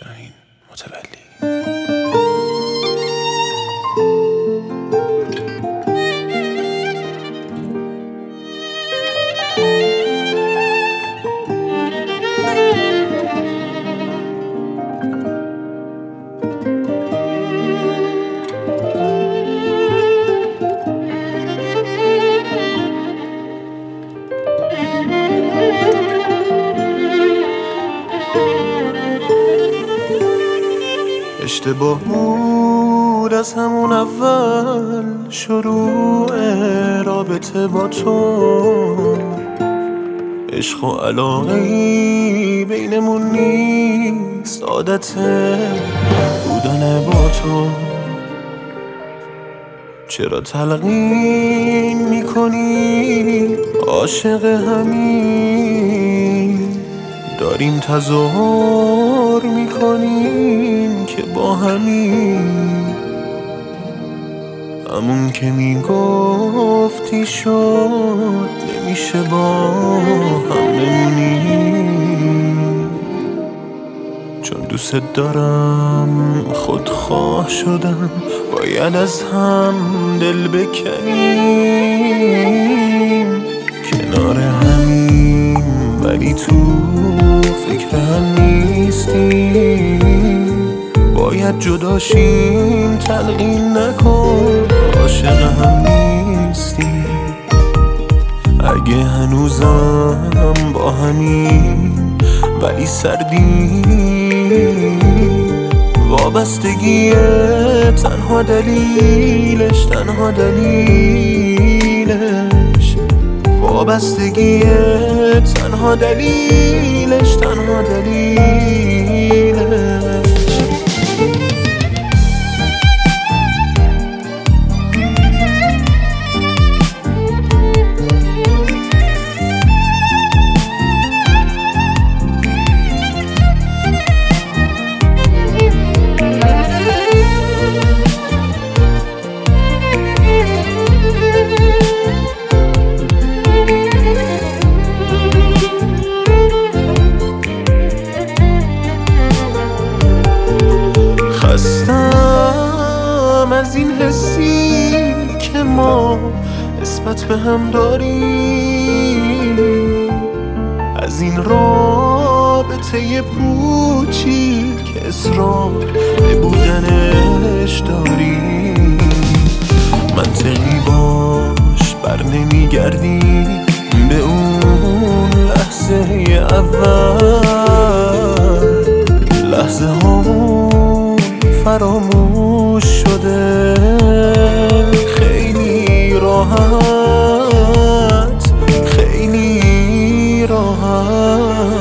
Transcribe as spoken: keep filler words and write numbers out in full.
شاهین متولی. اشتباه بود از همون اول شروع رابطه با تو، عشق و علاقه‌ای بینمون نیست، عادت بودن با تو. چرا تلقین میکنی عاشق همین، داریم تظاهر میکنیم که با همین، همون که میگفتی شد نمیشه با هم بمونیم. چون دوست دارم خودخواه شدم، باید از هم دل بکنیم، کنار همین ولی تو فکر هم نیستیم. باید جداشیم تلقین نکن، عاشق هم نیستیم. اگه هنوزم با همین ولی سردیم، وابستگی تنها دلیلش تنها دلیلش وابستگی تنها دلیلش تنها دلیلش خستم از این حسی که ما نسبت به هم داریم، از این رابطه پوچی که اصرار به بودنش داریم. منطقی باش بر نمیگردی به اون لحظه اول، لحظه هامون فراموش شده خیلی راحت خیلی راحت.